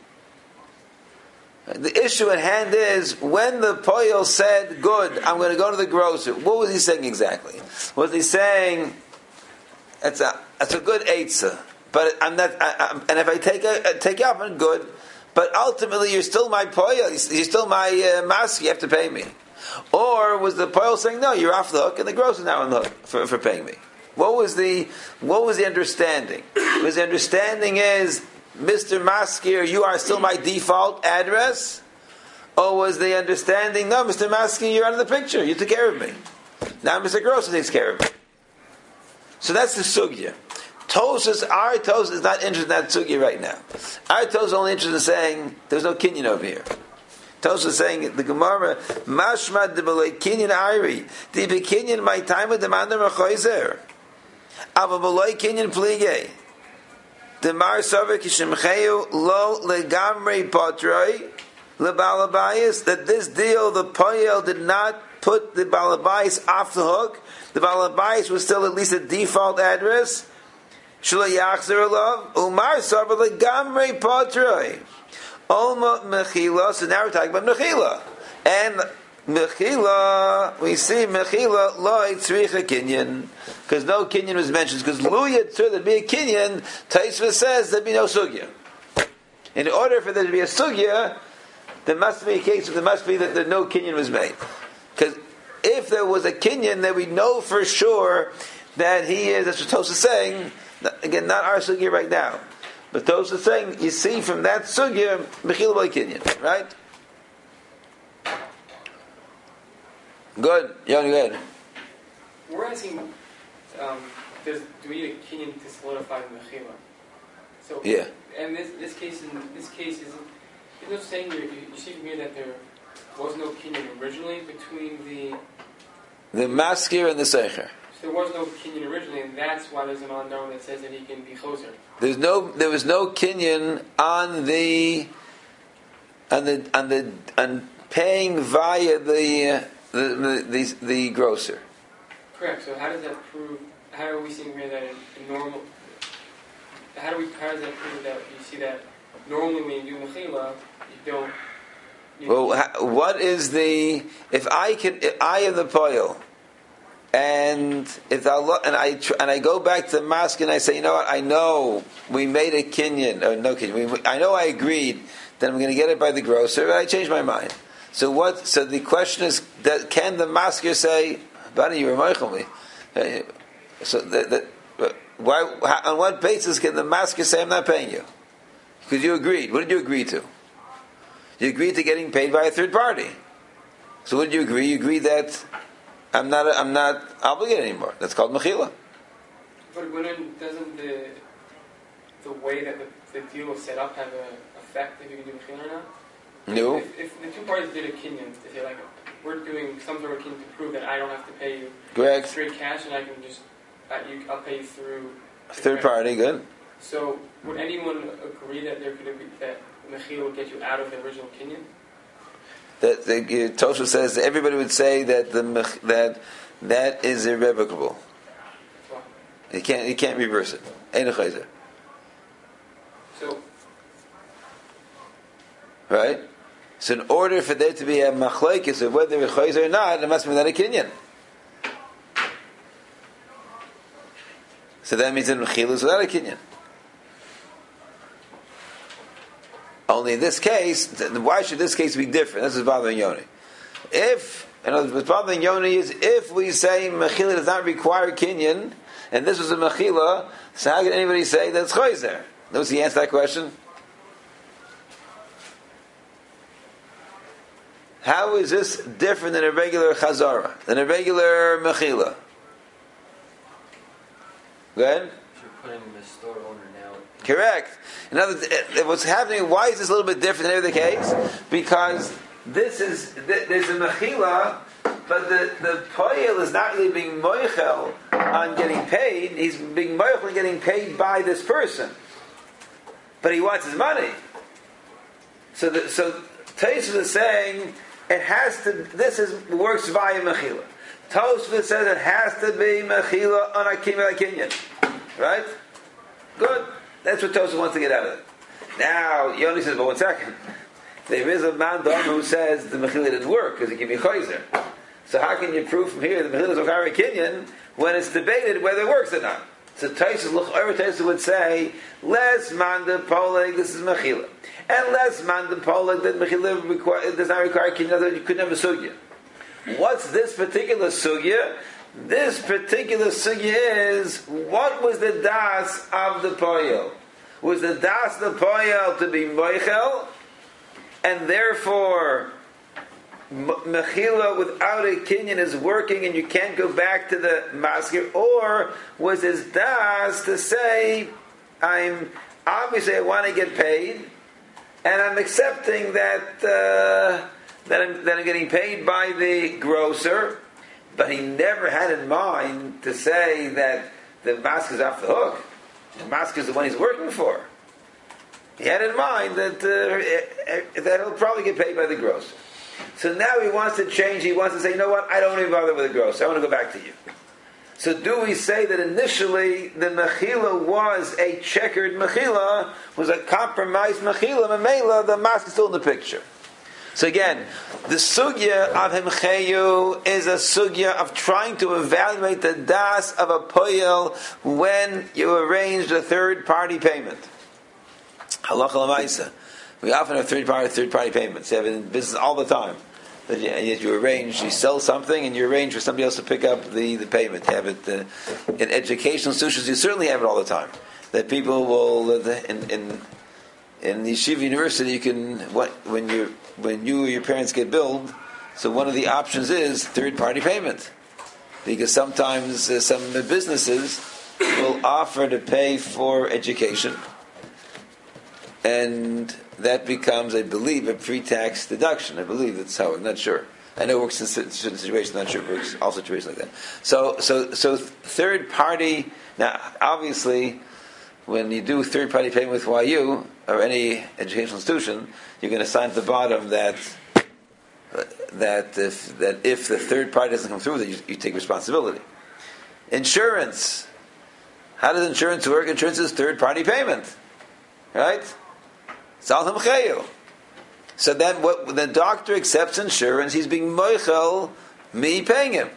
The issue at hand is, when the poil said, "Good, I'm going to go to the grocer," what was he saying exactly? Was he saying, "It's a, it's a good eitzah, but I'm not, I, I, and if I take a, take you up, I'm good, but ultimately you're still my poil, you're still my uh, mask, you have to pay me"? Or was the poil saying, "No, you're off the hook, and the grocer's now on the hook for, for paying me"? What was the what was the understanding? Was the understanding is, Mister Maskir, you are still my default address? Or was the understanding, no, Mister Maskir, you're out of the picture, you took care of me. Now Mister Grosser takes care of me. So that's the sugya. Tosfos, our Tosfos is not interested in that sugya right now. Our Tosfos is only interested in saying, there's no kinyan over here. Tosfos is saying, the Gemara, Mashma de belay kinyan ayri, di be kinyan my time with the mandar mechoizer. Ava belay kinyan pligay. The Mar Savik Shimcheu Lo Legamri Patroi Lebalabayas, that this deal the Poyel did not put the Balabayas off the hook. The Balabayas was still at least a default address. Shlo Yachzer Lov Umar Savik Legamri Patroi Olma Mechila. So now we're talking about Mechila. And Mechila, we see Mechila Lo Tzricha Kinyan, because no kinyan was mentioned. Because Luya, so there'd be a kinyan, Tosfos says there'd be no sugya. In order for there to be a sugya, there must be a case, there must be that there no kinyan was made. Because if there was a kinyan, then we know for sure that he is, that's what Tosfos is saying, again, not our sugya right now. But Tosfos is saying, you see from that sugya, Mechila by kinyan, right? Good. Yoni, go ahead. We're asking, um, does, do we need a kinyan to solidify the mechila? So, yeah. And this this case, in this case, is you know saying you, you see from here that there was no kinyan originally between the the maskir and the seicher. So there was no kinyan originally, and that's why there's an unknown that says that he can be choser. There's no, there was no kinyan on the, on the, on the, on paying via the. Uh, The, the the the grocer. Correct. So how does that prove? How are we seeing here that in, in normal? How do we? How does that prove that you see that normally when you do mechila, you don't? You well, ha, what is the? If I can, if I am the poil, and if Allah, and I tr- and I go back to the mosque and I say, you know what? I know we made a kinyan or no kinyan. We, I know I agreed that I'm going to get it by the grocer, but I changed my mind. So what? So the question is, that can the masker say, "Bani, you were meichel me"? So that, that, why? How, on what basis can the masker say, "I'm not paying you"? Because you agreed. What did you agree to? You agreed to getting paid by a third party. So what did you agree? You agreed that I'm not. I'm not obligated anymore. That's called mechila. But wouldn't doesn't the the way that the, the deal was set up have an effect if you can do mechila or not? No. If, if the two parties did a kinyan, if they like, we're doing some sort of kinyan to prove that I don't have to pay you Correct. straight cash, and I can just, uh, you, I'll pay you through Third party, good. So, would anyone agree that there could be that mechila would get you out of the original kinyan? That the uh, Tosfos says everybody would say that the that that is irrevocable. Well, You can't you can't reverse it. Ain't a chayzer. So, right? So in order for there to be a machlokes of whether it's chayzer or not, it must be that a kinyan. So that means that mechila is without a kinyan. Only in this case, why should this case be different? This is bothering Yoni. If And what's bothering Yoni is if we say mechila does not require kinyan, and this was a mechila, so how can anybody say that it's chayzer? Notice he answered that question. How is this different than a regular chazara, than a regular mechila? Go ahead. You're putting the store owner now. Correct. In other words, what's happening, why is this a little bit different than every other case? Because this is, there's a mechila, but the, the poyel is not really being moichel on getting paid, he's being moichel on getting paid by this person. But he wants his money. So the, so Tosfos is saying, it has to, this is works via mechila. Tosfos says it has to be mechila on a kinyan. Right? Good. That's what Tosfos wants to get out of it. Now, Yoni says, but one second. There is a man who says the mechila didn't work because it can be chayzer. So how can you prove from here that mechila is a kinyan when it's debated whether it works or not? So Tosfos, L'chorah Tosfos would say, less man de poleg, this is mechila. And less man de poleg, that mechila require, does not require kinyan, that you couldn't have a sugya. What's this particular sugya? This particular sugya is, what was the das of the poyel? Was the das of the poyel to be moichel, and therefore mechila without a kinyan is working and you can't go back to the maskir? Or was his das to say, I'm obviously I want to get paid and I'm accepting that uh, that, I'm, that I'm getting paid by the grocer, but he never had in mind to say that the mask is off the hook. The mask is the one he's working for. He had in mind that uh, that he'll probably get paid by the grocer. So now he wants to change. He wants to say, you know what? I don't even bother with the grocer. I want to go back to you. So do we say that initially the mechila was a checkered mechila, was a compromised mechila, Mamela, the mask is still in the picture. So again, the sugya of hemcheyu is a sugya of trying to evaluate the das of a poyel when you arrange a third party payment. Halacha l'maisa. We often have third party third party payments. You have it in business all the time. And yet you arrange, you sell something, and you arrange for somebody else to pick up the, the payment. You have it uh, in educational institutions. You certainly have it all the time. That people will uh, in in in Yeshiva University, you can when you when you or your parents get billed. So one of the options is third party payment, because sometimes uh, some businesses will offer to pay for education, and that becomes, I believe, a pre-tax deduction. I believe that's how. I'm not sure. I know it works in certain situations. I'm not sure it works all situations like that. So, so, so third party. Now, obviously, when you do third party payment with Y U or any educational institution, you're going to sign at the bottom that that if that if the third party doesn't come through, that you, you take responsibility. Insurance. How does insurance work? Insurance is third party payment, right? So then, what the doctor accepts insurance, he's being moichel, me paying him.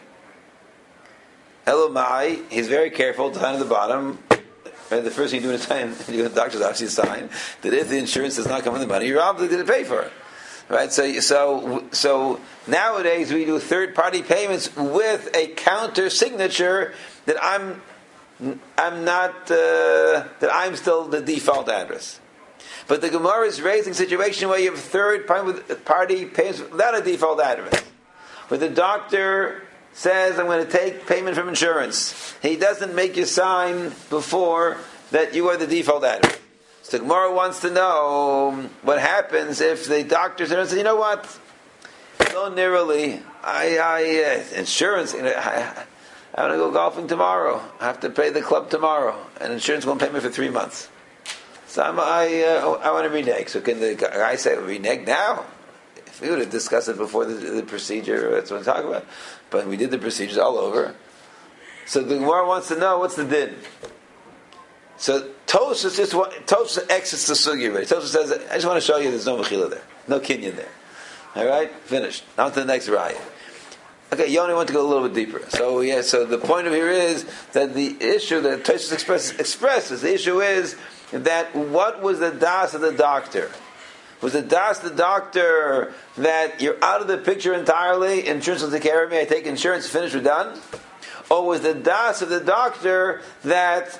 Elomai, he's very careful to sign at the bottom. And the first thing you do is sign, the doctor's actually sign that if the insurance does not come in the money, you're obligated to pay for it. Right? So, so, so nowadays we do third-party payments with a counter signature that I'm, I'm not, uh, that I'm still the default address. But the Gemara is raising a situation where you have third party payments without a default address. Where the doctor says, I'm going to take payment from insurance. He doesn't make you sign before that you are the default address. So the Gemara wants to know what happens if the doctor says, you know what? So narrowly, I, I uh, insurance, you know, I, I want to go golfing tomorrow. I have to pay the club tomorrow. And insurance won't pay me for three months. So I'm, I, uh, I want to renege. So can the guy say, renege now? If we would have discussed it before the, the procedure, that's what I'm talking about. But we did the procedures all over. So the Gemara wants to know, what's the din? So Tosfos just Tosfos exits the sugi already. Tosfos says, I just want to show you there's no mechila there. No kinyan there. All right? Finished. Now to the next raya. Okay, you only want to go a little bit deeper. So yeah, so the point of here is that the issue that Tosfos express, expresses, the issue is that what was the das of the doctor? Was the das the doctor that you're out of the picture entirely, insurance will take care of me, I take insurance, finish, we're done? Or was the das of the doctor that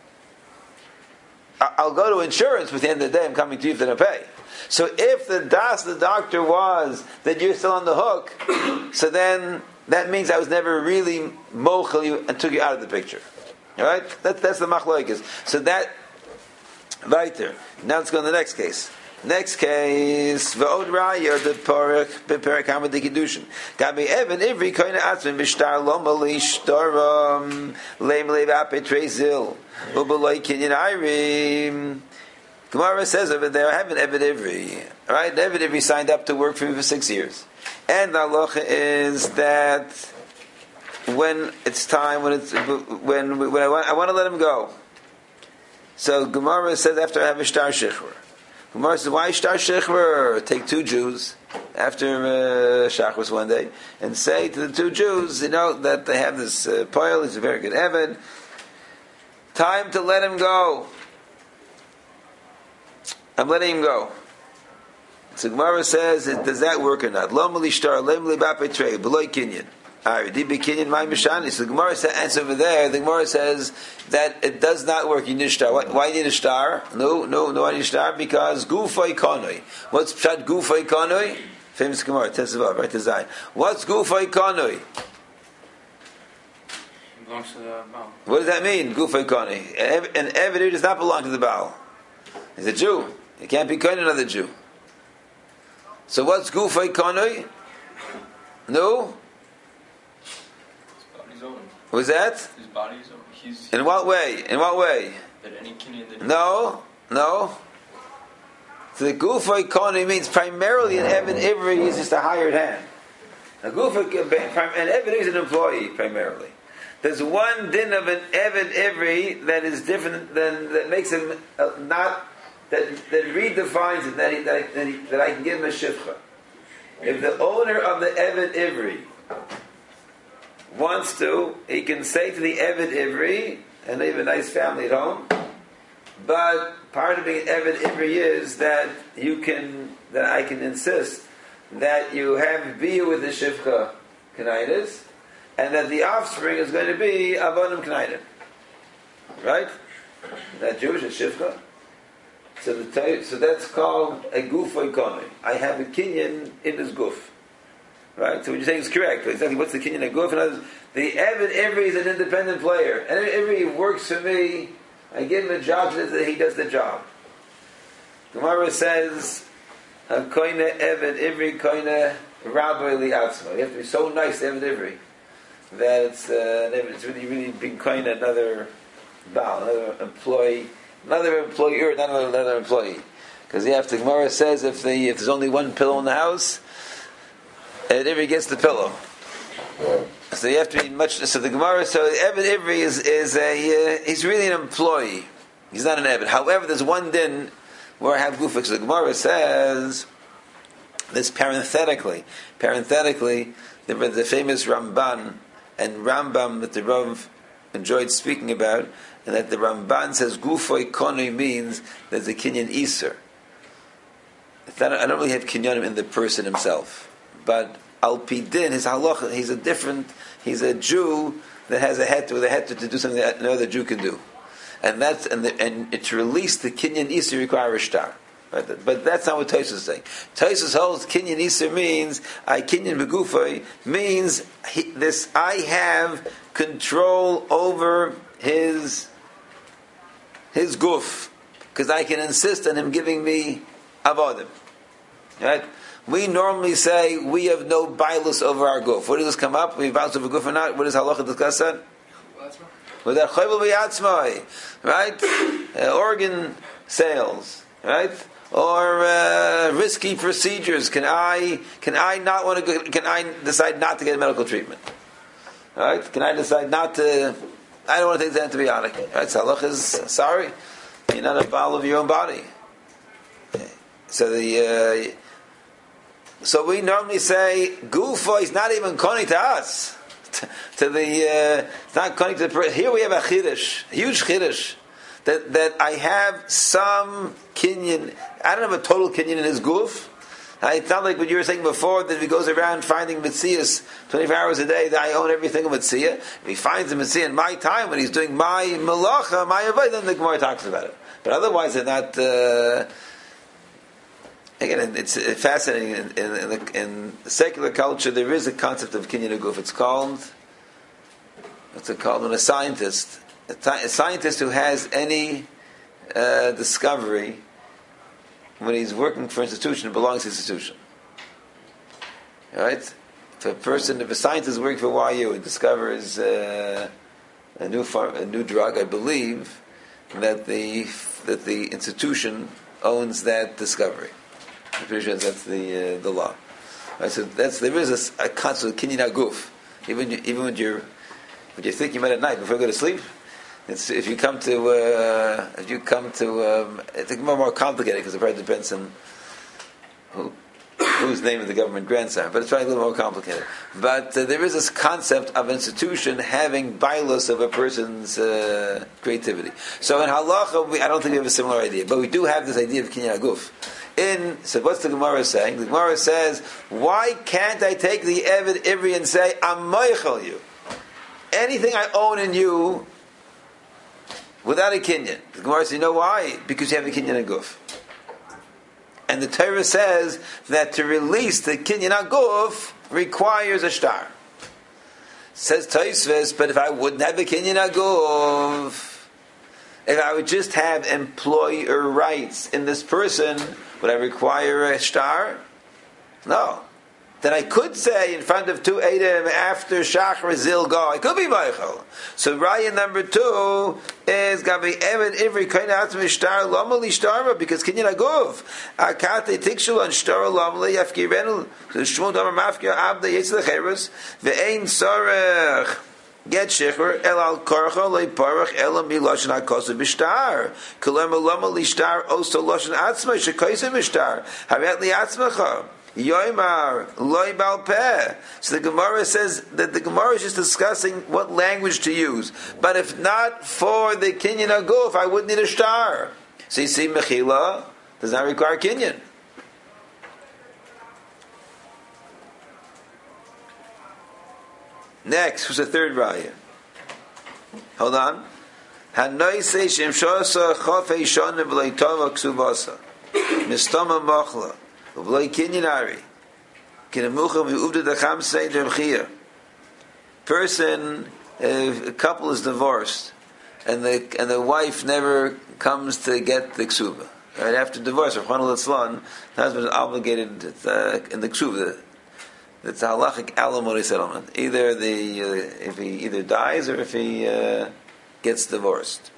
I'll go to insurance, but at the end of the day I'm coming to you if they don't pay? So if the das of the doctor was that you're still on the hook, so then that means I was never really mochel you and took you out of the picture. Alright? That, that's the machlokes. So that, right there. Now let's go to the next case. Next case, v'od raya the parek beperek hamad the kiddushin. Gabi even every kind of atzmin b'shtar loma lishtaram leim leiva petrezil ubeloi kinyan irim. Gemara says over there, I have an Eved Ivri. Right? The Eved Ivri signed up to work for me for six years. And the halacha is that when it's time, when it's when when I want, I want to let him go. So Gemara says after I have a shtar shechver. Gemara says, why shtar shechver? Take two Jews after uh, Shachris one day and say to the two Jews, you know, that they have this uh, poil, he's a very good Eved. Time to let him go. I'm letting him go. So Gemara says, does that work or not? Lo malishtar, le malibapetrei, beloy kinyan. Alright, di bekinyan my mishani. So the Gemara says over there. The Gemara says that it does not work. You need a star. Why, why do you need a star? No, no, no. I need a star because gufay kanoi. What's pshat gufay kanoi? Famous Gemara, Tesav, right to Zion. What's gufay kanoi? It belongs to the Baal. What does that mean? Gufay kanoi. An Eved does not belong to the Baal. He's a Jew. He can't be kind another Jew. So what's gufay kanoi? No. Who's that? His body's own. He's In what way? In what way? that any kinyan that No, no. So the gufay koni means primarily an Eved Ivri is just a hired hand. A gufay, an Eved is an employee primarily. There's one din of an Eved Ivri that is different than that makes him uh, not that that redefines it that he, that, I, that, he, that I can give him a shivcha. If the owner of the Eved Ivri wants to, he can say to the Eved Ivri, and they have a nice family at home, but part of being an Eved Ivri is that you can, that I can insist that you have biyu with the Shivcha Kanaitis, and that the offspring is going to be Avonim Kanaitim. Right? Is that Jewish, a Shivcha? So, the, so that's called a Gufay Koni. I have a kinyan in this guf. Right? So what you're saying is correct. Exactly what's the kinyan of guf? In other words, the Eved Ivri is an independent player. And Ivri works for me. I give him a job that he does the job. Gemara says, Koine Eved Ivri Koine Rabbi Liatzma. You have to be so nice to Eved Ivri that it's, uh, it's really, really being koine another Baal, another employee, another employer, not another, another employee. Because you have to, Gemara says, if, the, if there's only one pillow in the house, Eved Ivri gets the pillow. So you have to be much. So the Gemara. So Eved Ivri is is a. Uh, he's really an employee. He's not an Eved. However, there's one din where I have gufik. So the Gemara says this parenthetically. Parenthetically, the, the famous Ramban and Rambam that the Rav enjoyed speaking about, and that the Ramban says gufay koni means there's a kinyan iser. I don't really have kinyanim in the person himself. But al pidin, his halacha, he's a different, he's a Jew that has a heter with a heter to do something that no other Jew can do, and that's and the, and it's released the kinyan iser require a shtar. Right? But that's not what Tosfos is saying. Tosfos holds kinyan iser means I kinyan begufay means he, this I have control over his his guf because I can insist on him giving me avodim. Right? We normally say we have no bailus over our guf. Where does this come up? We have bailus over guf or not? What does halacha discuss that? With that chayvul b'yatzmai, right? Uh, organ sales, right? Or uh, risky procedures. Can I can I not want to? Go, can I decide not to get medical treatment? Right? Can I decide not to? I don't want to take the antibiotic. Right? So halacha is sorry. You're not a baal of your own body. So the. Uh, So we normally say gufa is not even koni to us, to, to the uh, it's not koni to the person. Here we have a chiddush, huge chiddush, that that I have some kinyan. I don't have a total kinyan in his goof. It's not like what you were saying before that if he goes around finding Metzias twenty-four hours a day, that I own everything of Metzia. If he finds a Metzia in my time when he's doing my Malacha, my Avodah, then the Gemara talks about it. But otherwise, they're not. Uh, again, it's fascinating. In, in, in, the, in secular culture, there is a concept of Kinyan Aguf. It's called. What's it called? When a scientist, a, th- a scientist who has any uh, discovery. When he's working for an institution, it belongs to the institution. Right? If a person, if a scientist is working for Y U and discovers uh, a new farm, a new drug, I believe that the that the institution owns that discovery. I'm pretty sure that's the uh, the law. Right? So that's there is a, a concept of kinyan aguf. Even even when you're when you think you might at night before you go to sleep. It's, if you come to, uh, if you come to, um, it's more more complicated because it probably depends on who, whose name of the government grandson. But it's probably a little more complicated. But uh, there is this concept of an institution having bylaws of a person's uh, creativity. So in halacha, we, I don't think we have a similar idea, but we do have this idea of kinyan aguf. In so, what's the Gemara saying? The Gemara says, "Why can't I take the Eved Ivri and say I'm moichel you? Anything I own in you." Without a kinyan. The Gemara says, you know why? Because you have a kinyan aguf. And the Torah says that to release the kinyan aguf requires a shtar. Says Tosfos, but if I wouldn't have a kinyan aguf, if I would just have employer rights in this person, would I require a shtar? No. Then I could say in front of two Edom after Shachar Zilga, I could be Meichel. So Raya number two is Gabi Eved Ivri Kainat Mishtar Lomali Shtarma because Kinyan Aguf Akate Tikshul on Shtar Lomali Afkirenu Shmud Amar Mafkir Abda Yitzle Cheres Ve'ein Sarech Get Shechur El Al Korcha Le Parach El Mi Lashon HaKosu Bishtar Kulem Lomali Shtar Osto Lashon Atzma Shekosu Bishtar Haret Li Atzmacha Yoimar loy bal peh. So the Gemara says that the Gemara is just discussing what language to use. But if not for the kinyan aguf, I wouldn't need a shtar. So you see, mechila does not require kinyan. Next, who's the third raya? Hold on. Hanoisei shemshosa chofei shonim v'lei tova ksubasa mistama machla. Person, a couple is divorced, and the and the wife never comes to get the ksuba. Right after divorce, the husband is obligated uh, in the ksuba. It's a halachic alimony settlement. Either the uh, if he either dies or if he uh, gets divorced.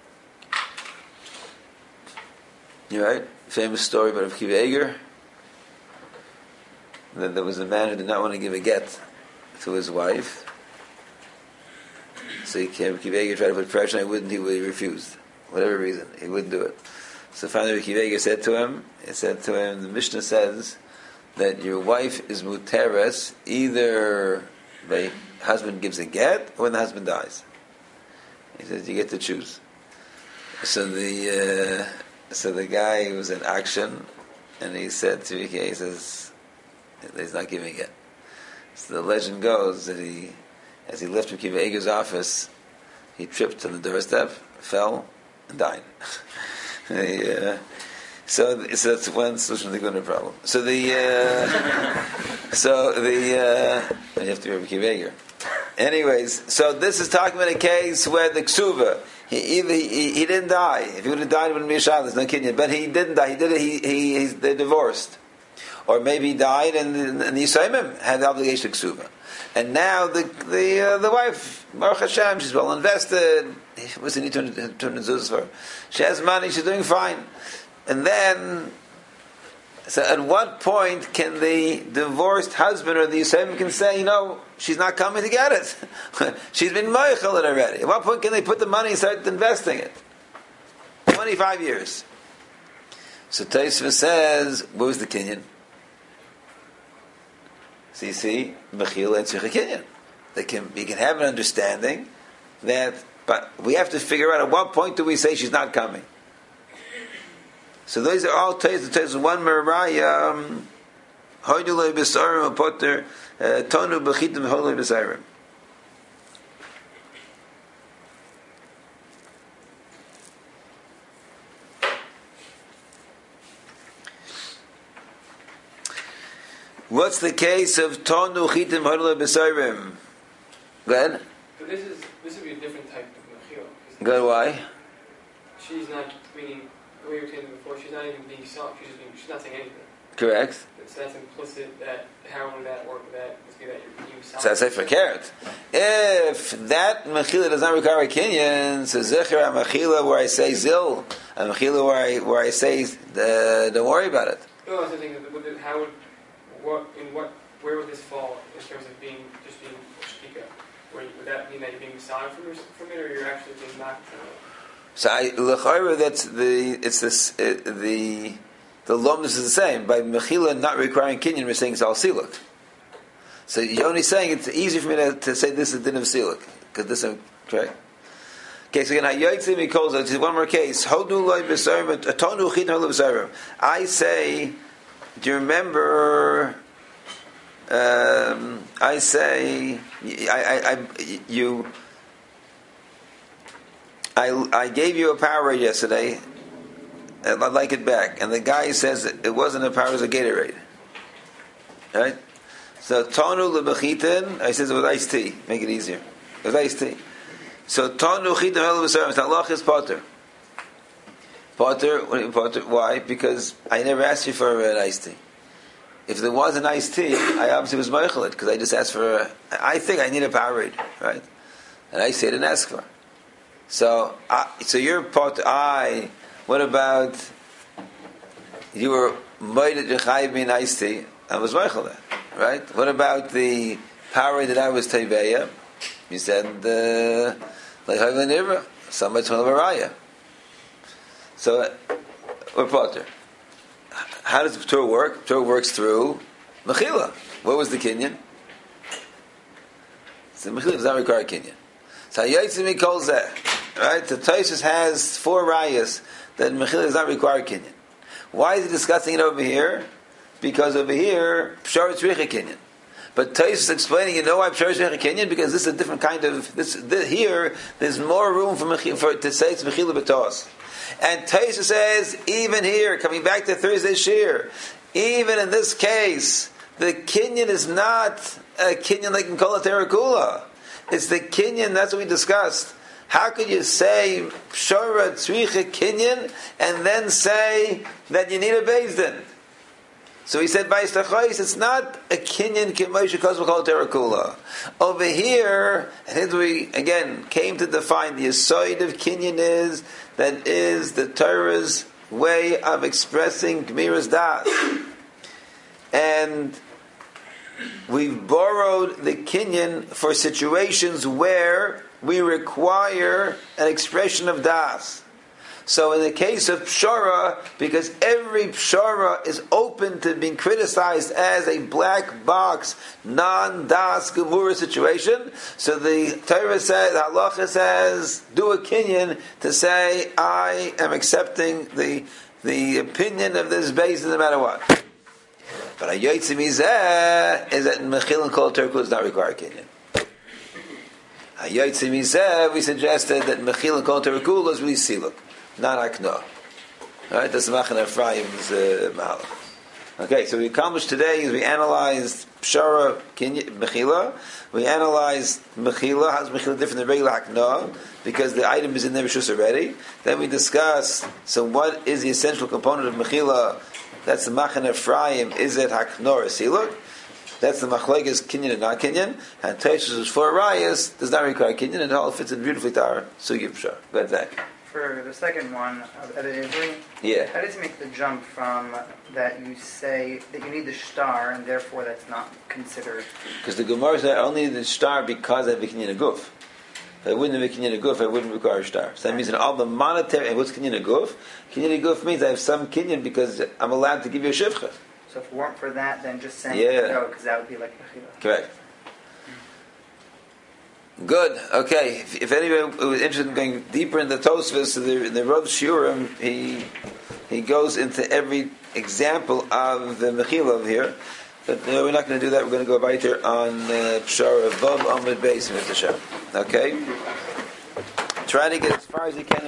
You right? Famous story about Rav Kiva Eger. That there was a man who did not want to give a get to his wife. So he came, Rav Kiva Eger tried to put pressure on him, he wouldn't, he refused. Whatever reason, he wouldn't do it. So finally Rav Kiva Eger said to him, he said to him, the Mishnah says that your wife is muteres either the husband gives a get or when the husband dies. He says you get to choose. So the uh, so the guy was in action, and he said to Rav Kiva, he says, he's not giving it. So the legend goes that he, as he left Rav Kiva Eger's office, he tripped on the doorstep, fell, and died. he, uh, so, so that's one solution to the Guna problem. So the, uh, so the, uh, you have to be Rav Kiva Eger. Anyways, so this is talking about a case where the ksuva, he, either, he, he didn't die. If he would have died, it wouldn't be a shayla, there's no kinyan. But he didn't die. He did it. He, he, he's, they're divorced. Or maybe he died and, and the Yisraelim had the obligation to ksuva. And now the the uh, the wife, Baruch Hashem, she's well invested. What's the need to turn into zuz for? She has money, she's doing fine. And then, so at what point can the divorced husband or the Yisraelim can say, you know, she's not coming to get it. She's been moichel it already. At what point can they put the money and start investing it? twenty-five years. So Tosfos says, what was the kinyan? So you see, Mechila and Tzricha Kinyan. They can, you can have an understanding that But we have to figure out at what point do we say she's not coming. So those are all Teiz. The Teiz one Meraya. Hoydulay Besarim Potter Tonu Bechitim Hoydulay Besarim. What's the case of Tonu Chitim Hoydulay Besarim? Go ahead. But this is this would be a different type of mechila. Go ahead. Why? She's not meaning the way you were saying before. She's not even being soft. She's just being. She's not saying anything. Correct. So that's implicit that how would that work? That must be that you're being soft. So I say for carrot. If that mechila does not require a kinyan, so zecher a mechila where I say zil, a mechila where I where I say uh, don't worry about it. No, I was thinking, would it, how would what in what where would this fall in terms of being just being shtika? Where would that mean that you're being silent from from it, or you're actually being knocked from it? So I l'chayra that's the it's this it, the the lomnus is the same. By mechila not requiring kinyan, we're saying it's all siluk. So you're only saying it's easy for me to, to say this is din of siluk because this is correct. Okay, so again, Hayotzim calls it. One more case. Hodu loy b'sarim atonu chin holu b'sarim. I say, do you remember? Um, I say, I, I, I, you. I, I gave you a power yesterday, and I'd like it back. And the guy says it wasn't a power; it was a Gatorade. Right? So tonu lebechitin. I says it was iced tea. Make it easier. It was iced tea. So tonu chitin helu b'sarim. Halach is potter. Potter. Potter. Why? Because I never asked you for an iced tea. If there was an iced tea, I obviously was meichelet because I just asked for. A, I think I need a Powerade, right? And I say I didn't ask for. So, uh, so you're part. I. What about you were moeded yechayiv me an iced tea? I was meichelet, right? What about the Powerade that I was teveya? You said like hayvan nivra. Somebody told a raya. So uh, we're potter. How does the Torah work? The Torah works through mechila. What was the kinyan? So mechila does not require kinyan. So Hayotzim calls that. Right? The Tosfos has four rayas that mechila does not require kinyan. Why is he discussing it over here? Because over here, pshar tzricha kinyan. But Tosfos is explaining, you know why pshar tzricha kinyan? Because this is a different kind of this. this here, there's more room for, mechila, for to say it's mechila b'tos. And Tosfos says, even here, coming back to Thursday's shir, even in this case, the kinyan is not a kinyan like in Kol HaTerakula. It's the kinyan, that's what we discussed. How could you say Pshara Tzricha kinyan and then say that you need a Beis Din? So he said, by Istachos, it's not a kinyan k'moshe kosmos Kol HaTerakula. Over here, and here we again came to define the aside of kinyan is that is the Torah's way of expressing Gemiras Das. And we've borrowed the kinyan for situations where we require an expression of Das. So in the case of Pshara, because every Pshara is open to being criticized as a black box, non-Das Gemura situation, so the Torah says, the Halacha says, do a kinyan to say, I am accepting the the opinion of this base no matter what. But a Yotzim Mizeh is that Mechil and Kol Terkul does not require kinyan. A Yotzim Mizeh, we suggested that Mechil and Kol Terkul is really siluk. Not akno. Right? That's Machan Ephraim's uh, mahalach. Okay, so we accomplished today is we analyzed Pshara Mechila. We analyzed Mechila. How's Mechila different than regular Hakno? Because the item is in the Rishus already. Then we discussed, so what is the essential component of Mechila? That's the Machan Ephraim. Is it Hakno or Siluk? That's the Machlekes Kinyan and not Kinyan. And Tosfos is for Rayas, does not require Kinyan, and it all fits in beautifully to our Sugi of Pshara. Go ahead, Zach. For the second one, of Eder Ivri, Yeah. how does it make the jump from that you say that you need the star and therefore that's not considered? Because the Gemara said I only need the star because I have a kinyan guf. If I wouldn't have a kinyan guf, I wouldn't require a star. So that means in all the monetary, and what's kinyan guf? Kinyan guf means I have some kinyan because I'm allowed to give you a shivcha. So if it weren't for that, then just saying Yeah. no, because that would be like Mechila. Correct. Good. Okay. If, if anyone was interested in going deeper into Tosfos, the the Rav Shurim, he he goes into every example of the Mechilov here. But no, we're not going to do that. We're going to go weiter on Pshara Vav Amud Beis with the Shem. Okay. Try to get as far as you can.